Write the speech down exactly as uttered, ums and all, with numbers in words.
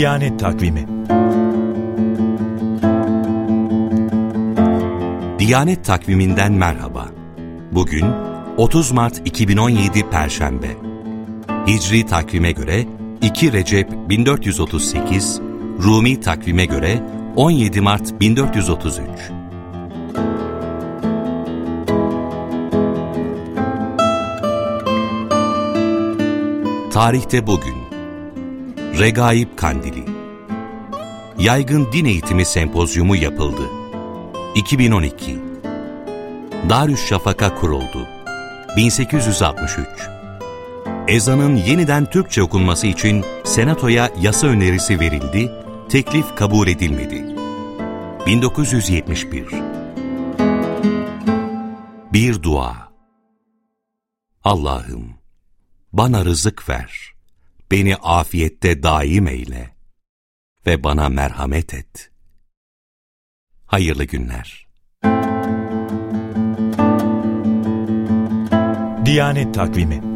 Diyanet Takvimi. Diyanet Takviminden merhaba. Bugün otuz Mart iki bin on yedi Perşembe. Hicri takvime göre iki Recep bin dört yüz otuz sekiz, Rumi takvime göre on yedi Mart bin dört yüz otuz üç. Tarihte bugün Regaib Kandili, Yaygın Din Eğitimi Sempozyumu yapıldı. iki bin on iki Darüşşafaka kuruldu. bin sekiz yüz altmış üç Ezanın yeniden Türkçe okunması için Senato'ya yasa önerisi verildi, teklif kabul edilmedi. bin dokuz yüz yetmiş bir Bir dua. Allah'ım, bana rızık ver, beni afiyette daim eyle ve bana merhamet et. Hayırlı günler. Diyanet Takvimi.